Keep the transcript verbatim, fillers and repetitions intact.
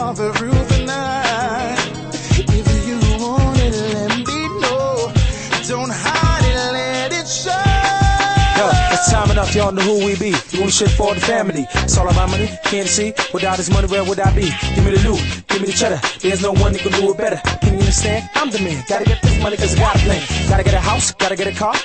off the roof tonight. If you want it, let me know. Don't hide it, let it show. Yo, it's time enough, y'all know who we be. Doing shit for the family. It's all about money, can't see. Without this money, where would I be? Give me the loot, give me the cheddar. There's no one that can do it better. Can you understand? I'm the man. Gotta get this money cause I got a plan. Gotta get a house, gotta get a car,